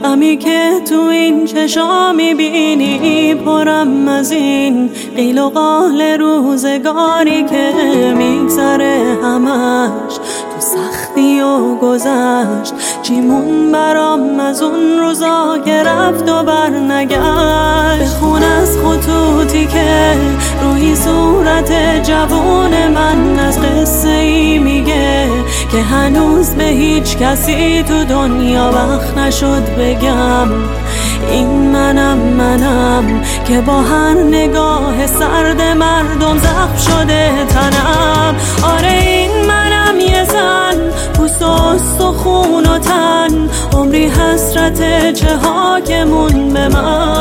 غمی که تو این چشا میبینی پرم از این قیل و قال روزگاری که میگذره همش تو سختی و گذشت. چیمون برام از اون روزا که رفت و برنگشت. بخون از خطوطی که روی صورت جوون من از قصه ای میگه که هنوز به هیچ کسی تو دنیا وقت نشد بگم. این منم که با هر نگاه سرد مردم زخم شده تنم. آره این منم یه زن پوست و استخون و تن، عمری حسرت چه ها که مون به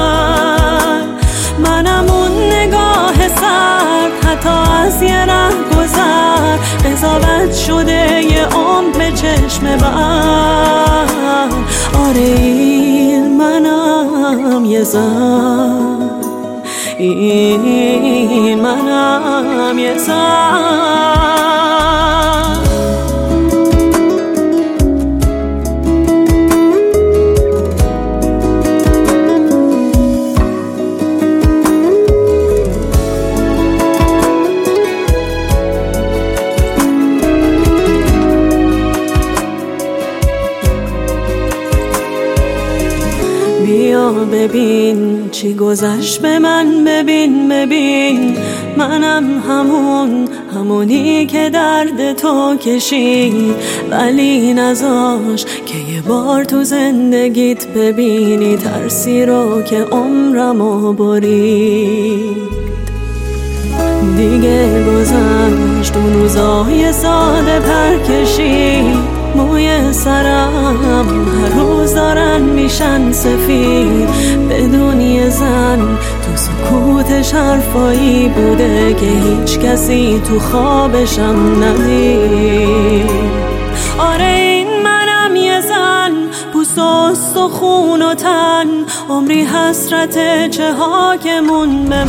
منم اون نگاه سرد حتی از یه ره گذر قضاوت شده یه عمر به چشم بر. آره این منم یه زن، این منم یه زن. بیا ببین چی گذشت به من، ببین منم همونی که درد تو کشید ولی نذاش که یه بار تو زندگیت ببینی ترسی رو که عمرمو برید. دیگه گذشت اون روزای ساده پرکشید، موی سرم هر روز دارن میشن سفید بدون یه زن. تو سکوتش حرفایی بوده که هیچ کسی تو خوابشم ندید. آره این منم یه زن پوست و استخون و تن، عمری حسرت چه ها که مون به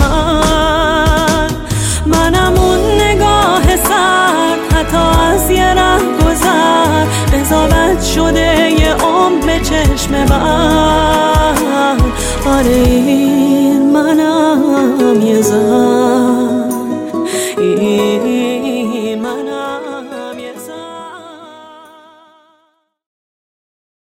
منم اون نگاه سرد حتی از یه ره گذر قضاوت شده یه عمر به چشم بر. آره